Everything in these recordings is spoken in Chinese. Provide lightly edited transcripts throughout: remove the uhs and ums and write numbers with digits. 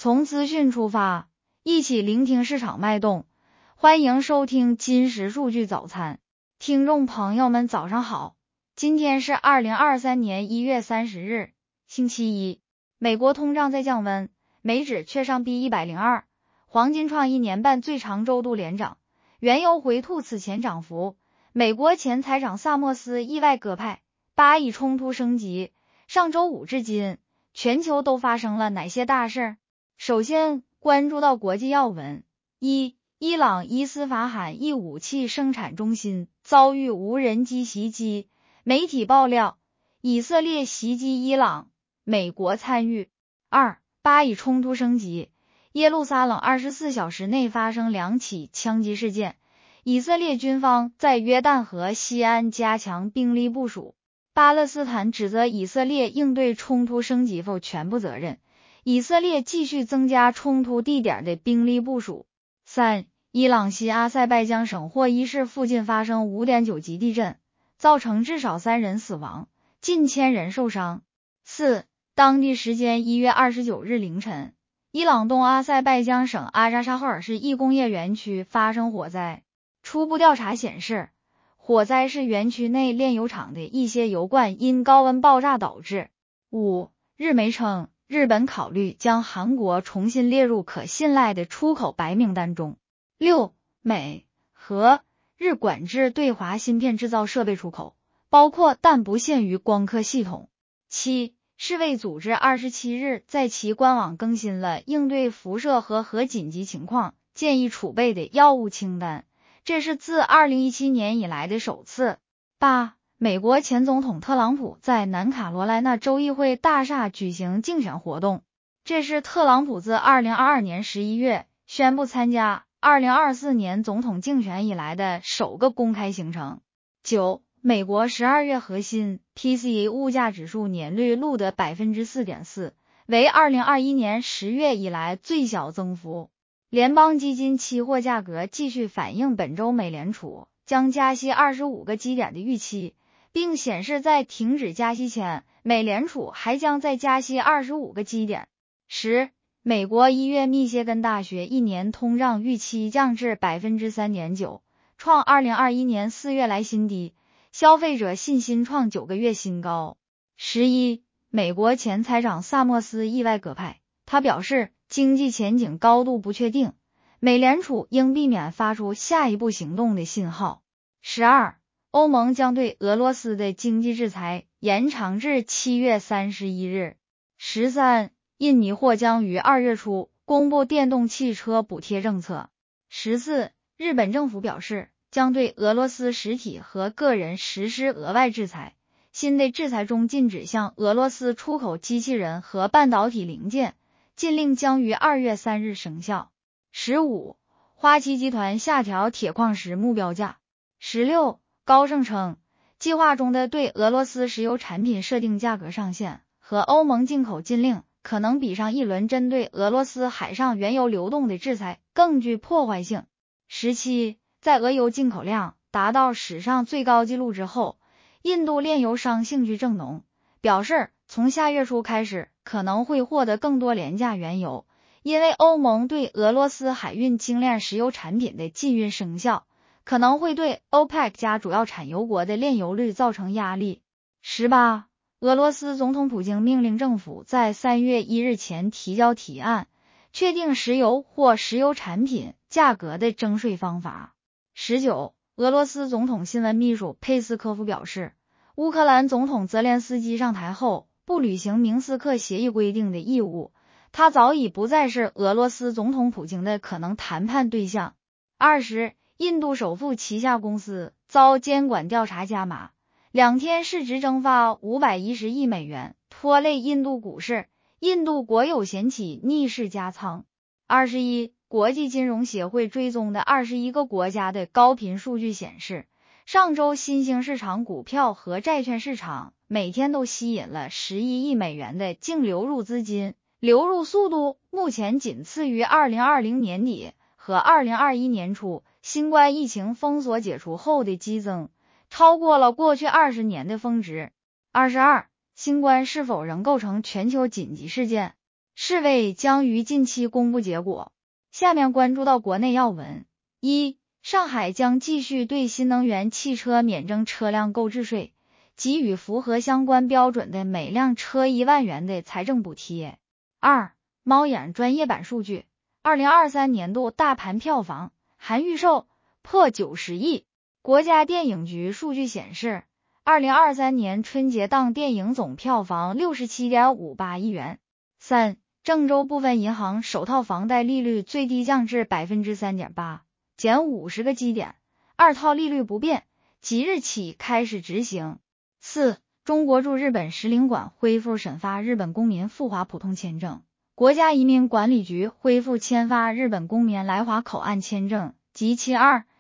从资讯出发，一起聆听市场脉动。欢迎收听金石数据早餐。听众朋友们早上好，今天是2023年1月30日，星期一。美国通胀在降温，美指却上逼102，黄金创1年半最长周度连涨，原油回吐此前涨幅。美国前财长萨默斯意外鸽派，巴以冲突升级。上周五至今，全球都发生了哪些大事？首先关注到国际要闻。伊朗伊斯法罕一武器生产中心遭遇无人机袭击，媒体爆料以色列袭击伊朗，美国参与。巴以冲突升级，耶路撒冷24小时内发生2起枪击事件，以色列军方在约旦河西岸加强兵力部署，巴勒斯坦指责以色列应对冲突升级负全部责任，以色列继续增加冲突地点的兵力部署。伊朗西阿塞拜疆省霍伊市附近发生 5.9 级地震，造成至少3人死亡，近1000人受伤。当地时间1月29日凌晨，伊朗东阿塞拜疆省阿扎沙赫尔市一工业园区发生火灾，初步调查显示，火灾是园区内炼油厂的一些油罐因高温爆炸导致。日媒称，日本考虑将韩国重新列入可信赖的出口白名单中。美和日管制对华芯片制造设备出口，包括但不限于光刻系统。世卫组织27日在其官网更新了应对辐射和核紧急情况建议储备的药物清单，这是自2017年以来的首次。美国前总统特朗普在南卡罗来纳州议会大厦举行竞选活动，这是特朗普自2022年11月宣布参加2024年总统竞选以来的首个公开行程。美国12月核心 PCE 物价指数年率录得 4.4%， 为2021年10月以来最小增幅。联邦基金期货价格继续反映本周美联储将加息25个基点的预期，并显示在停止加息前，美联储还将再加息25个基点。美国1月密歇根大学1年通胀预期降至 3.9%， 创2021年4月来新低，消费者信心创9个月新高。美国前财长萨默斯意外鸽派，他表示经济前景高度不确定，美联储应避免发出下一步行动的信号。欧盟将对俄罗斯的经济制裁延长至7月31日。印尼或将于2月初公布电动汽车补贴政策。日本政府表示将对俄罗斯实体和个人实施额外制裁，新的制裁中禁止向俄罗斯出口机器人和半导体零件，禁令将于2月3日生效。花旗集团下调铁矿石目标价。高盛称，计划中的对俄罗斯石油产品设定价格上限和欧盟进口禁令可能比上一轮针对俄罗斯海上原油流动的制裁更具破坏性。在俄油进口量达到史上最高纪录之后，印度炼油商兴趣正浓，表示从下月初开始可能会获得更多廉价原油，因为欧盟对俄罗斯海运精炼石油产品的禁运生效，可能会对 OPEC 加主要产油国的炼油率造成压力。俄罗斯总统普京命令政府在3月1日前提交提案，确定石油或石油产品价格的征税方法。俄罗斯总统新闻秘书佩斯科夫表示，乌克兰总统泽连斯基上台后不履行明斯克协议规定的义务，他早已不再是俄罗斯总统普京的可能谈判对象。印度首富旗下公司遭监管调查加码，2天市值蒸发510亿美元，拖累印度股市，印度国有险企逆势加仓。国际金融协会追踪的21个国家的高频数据显示，上周新兴市场股票和债券市场每天都吸引了11亿美元的净流入资金，流入速度目前仅次于2020年底和2021年初新冠疫情封锁解除后的激增，超过了过去20年的峰值。新冠是否仍构成全球紧急事件？ 世卫将于近期公布结果。下面关注到国内要闻。一、上海将继续对新能源汽车免征车辆购置税，给予符合相关标准的每辆车1万元的财政补贴。二、猫眼专业版数据，2023年度大盘票房含预售破90亿。国家电影局数据显示，2023年春节档电影总票房67.58亿元。三、郑州部分银行首套房贷利率最低降至 3.8%， 减50个基点，2套利率不变，即日起开始执行。四、中国驻日本使领馆恢复审发日本公民赴华普通签证，国家移民管理局恢复签发日本公民来华口岸签证及其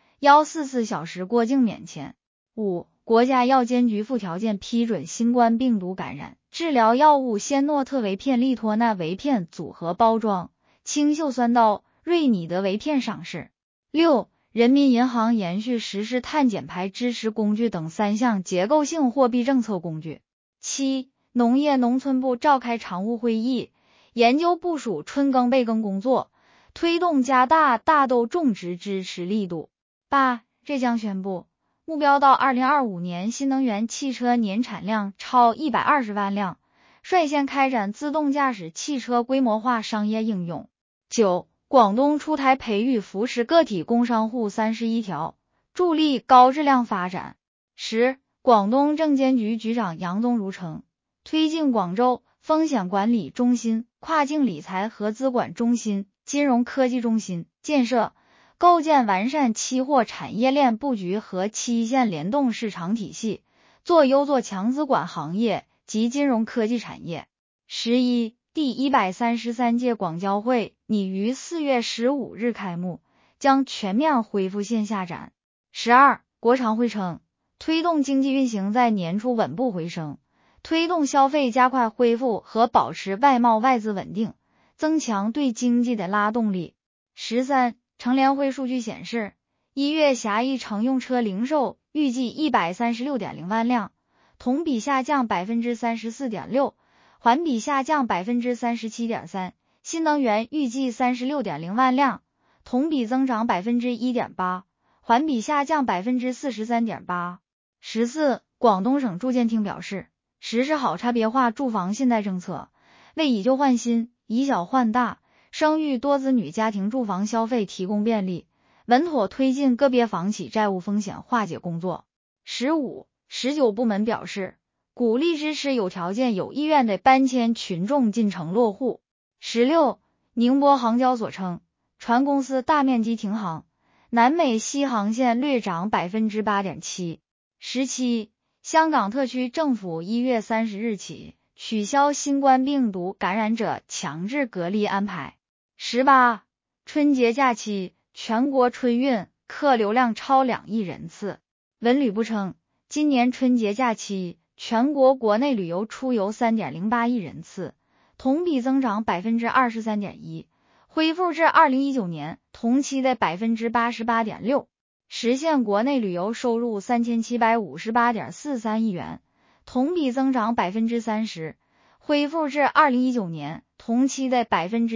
2-144小时过境免签。五、国家药监局附条件批准新冠病毒感染治疗药物仙诺特韦片利托那韦片组合包装清溴酸刀瑞尼德韦片上市。六、人民银行延续实施碳减排支持工具等3项结构性货币政策工具。七、农业农村部召开常务会议，研究部署春耕备耕工作，推动加大大豆种植支持力度。八、浙江宣布目标到2025年新能源汽车年产量超120万辆，率先开展自动驾驶汽车规模化商业应用。九、广东出台培育扶持个体工商户31条，助力高质量发展。十、广东证监局局长杨宗儒称，推进广州风险管理中心、跨境理财和资管中心、金融科技中心建设，构建完善期货产业链布局和期限联动市场体系，做优做强资管行业及金融科技产业。11、第133届广交会拟于4月15日开幕，将全面恢复线下展。12、国常会称，推动经济运行在年初稳步回升，推动消费加快恢复和保持外贸外资稳定，增强对经济的拉动力。13、乘联会数据显示，1月狭义乘用车零售预计 136.0 万辆，同比下降 34.6%， 环比下降 37.3%， 新能源预计 36.0 万辆，同比增长 1.8%， 环比下降 43.8%。14、广东省住建厅表示，实施好差别化住房信贷政策，为以旧换新、以小换大、生育多子女家庭住房消费提供便利，稳妥推进个别房企债务风险化解工作。15、19部门表示，鼓励支持有条件有意愿的搬迁群众进城落户。16、宁波航交所称，船公司大面积停航，南美西航线略涨 8.7%。17、香港特区政府1月30日起取消新冠病毒感染者强制隔离安排。18、春节假期全国春运客流量超2亿人次。文旅部称，今年春节假期全国国内旅游出游 3.08 亿人次，同比增长 23.1%， 恢复至2019年同期的 88.6%， 实现国内旅游收入 3758.43 亿元，同比增长 30%， 恢复至2019年同期的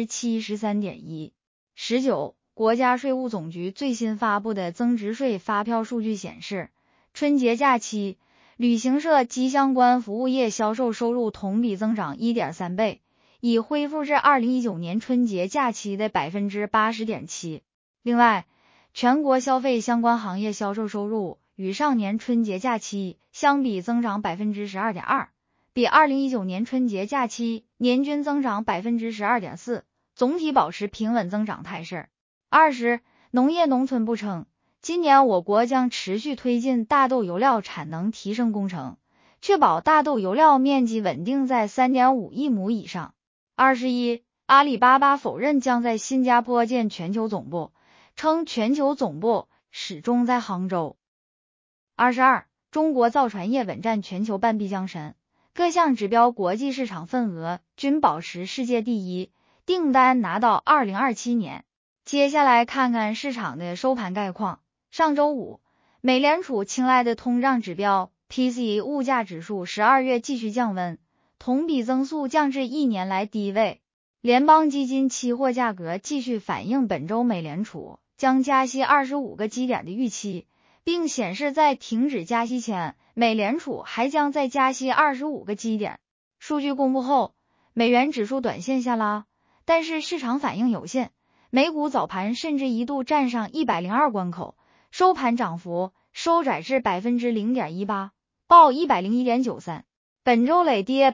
73.1%。19、国家税务总局最新发布的增值税发票数据显示，春节假期旅行社及相关服务业销售收入同比增长 1.3 倍，已恢复至2019年春节假期的 80.7%。另外，全国消费相关行业销售收入与上年春节假期相比增长 12.2%， 比2019年春节假期年均增长 12.4%， 总体保持平稳增长态势。20、农业农村部称，今年我国将持续推进大豆油料产能提升工程，确保大豆油料面积稳定在 3.5 亿亩以上。21、阿里巴巴否认将在新加坡建全球总部，称全球总部始终在杭州。22、中国造船业稳占全球半壁江山，各项指标国际市场份额均保持世界第一，订单拿到2027年。接下来看看市场的收盘概况。上周五，美联储青睐的通胀指标 PCE 物价指数12月继续降温，同比增速降至1年来低位。 联邦基金期货价格继续反映本周美联储将加息25个基点的预期，并显示在停止加息前，美联储还将再加息25个基点。数据公布后，美元指数短线下拉，但是市场反应有限，美股早盘甚至一度站上102关口，收盘涨幅收窄至 0.18%， 报 101.93， 本周累跌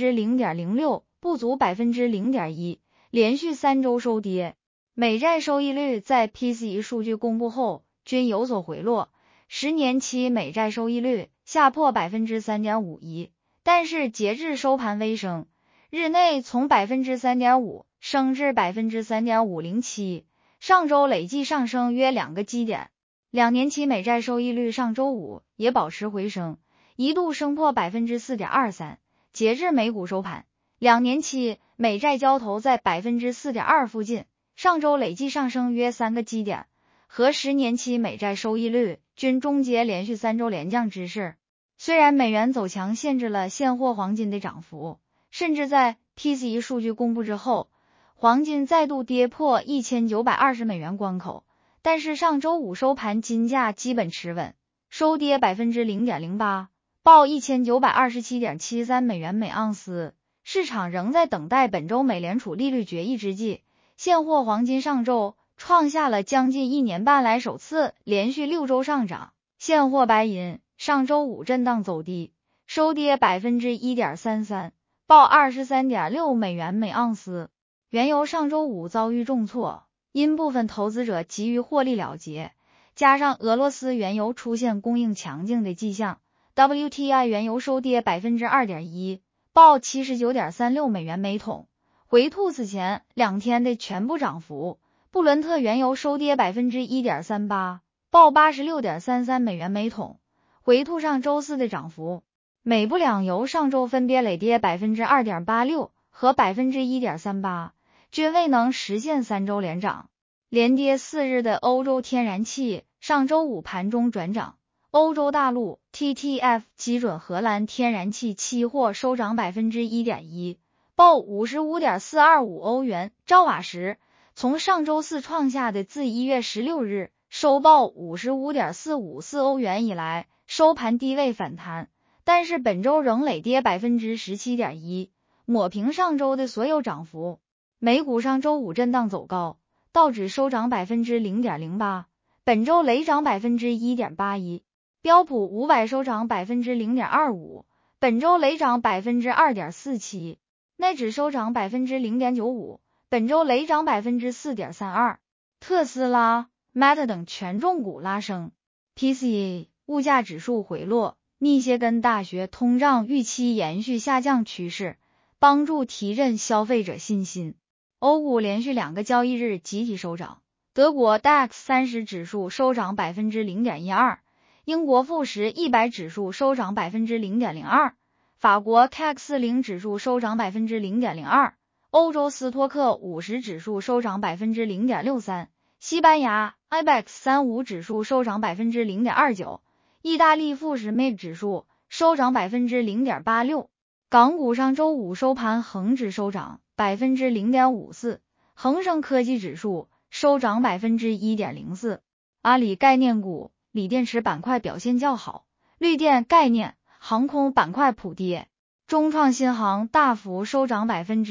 0.06%， 不足 0.1%， 连续3周收跌。美债收益率在 PCE 数据公布后均有所回落，10年期美债收益率下破 3.51%， 但是截至收盘微升，日内从 3.5% 升至 3.507%， 上周累计上升约2个基点。2年期美债收益率上周五也保持回升，一度升破 4.23%， 截至美股收盘，2年期美债交投在 4.2% 附近，上周累计上升约3个基点，和10年期美债收益率均终结连续3周连降之势。虽然美元走强限制了现货黄金的涨幅，甚至在 PCE 数据公布之后，黄金再度跌破1920美元关口，但是上周五收盘金价基本持稳，收跌 0.08%， 报 1927.73 美元每盎司。市场仍在等待本周美联储利率决议之际，现货黄金上周创下了将近1年半来首次连续6周上涨。现货白银上周五震荡走低，收跌 1.33%， 报 23.6 美元每盎司。原油上周五遭遇重挫，因部分投资者急于获利了结，加上俄罗斯原油出现供应强劲的迹象， WTI 原油收跌 2.1%， 报 79.36 美元每桶，回吐此前2天的全部涨幅。布伦特原油收跌 1.38%， 报 86.33 美元每桶，回吐上周四的涨幅。美布两油上周分别累跌 2.86% 和 1.38%， 均未能实现3周连涨。连跌4日的欧洲天然气上周五盘中转涨，欧洲大陆 TTF 基准荷兰天然气期货收涨 1.1%， 报 55.425 欧元兆瓦时，从上周四创下的自1月16日收报 55.454 欧元以来收盘低位反弹，但是本周仍累跌 17.1%， 抹平上周的所有涨幅。美股上周五震荡走高，道指收涨 0.08%， 本周累涨 1.81%， 标普500收涨 0.25%， 本周累涨 2.47%， 奈指收涨 0.95%， 本周累涨 4.32%。 特斯拉、Meta 等权重股拉升。 PCE 物价指数回落，密歇根大学通胀预期延续下降趋势，帮助提振消费者信心。欧股连续2个交易日集体收涨，德国 DAX 30指数收涨 0.12%， 英国富时100指数收涨 0.02%， 法国 CAC 40指数收涨 0.02%， 欧洲斯托克50指数收涨 0.63%， 西班牙 IBEX 35指数收涨 0.29%， 意大利富时 MIB 指数收涨 0.86%。 港股上周五收盘，恒指收涨 0.54%， 恒生科技指数收涨 1.04%。 阿里概念股、锂电池板块表现较好，绿电概念、航空板块普跌，中创新航大幅收涨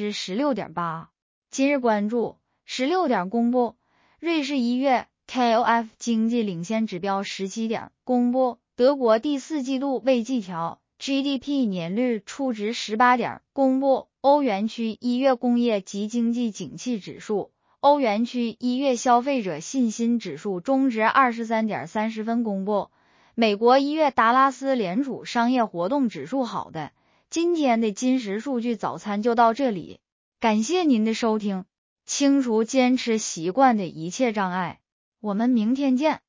16.8%。 今日关注16点公布，瑞士1月 KOF 经济领先指标17点公布，德国第4季度未季调 GDP 年率初值18点公布，欧元区1月工业及经济景气指数，欧元区1月消费者信心指数中值 23.30 分公布，美国1月达拉斯联储商业活动指数。好的，今天的金石数据早餐就到这里，感谢您的收听，清除坚持习惯的一切障碍，我们明天见。